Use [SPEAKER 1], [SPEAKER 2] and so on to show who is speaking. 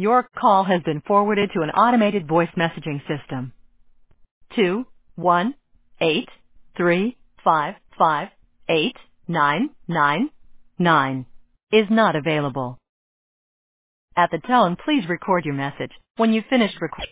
[SPEAKER 1] Your call has been forwarded to an automated voice messaging system. 21835589999 is not available. At the tone, please record your message. When you've finished recording,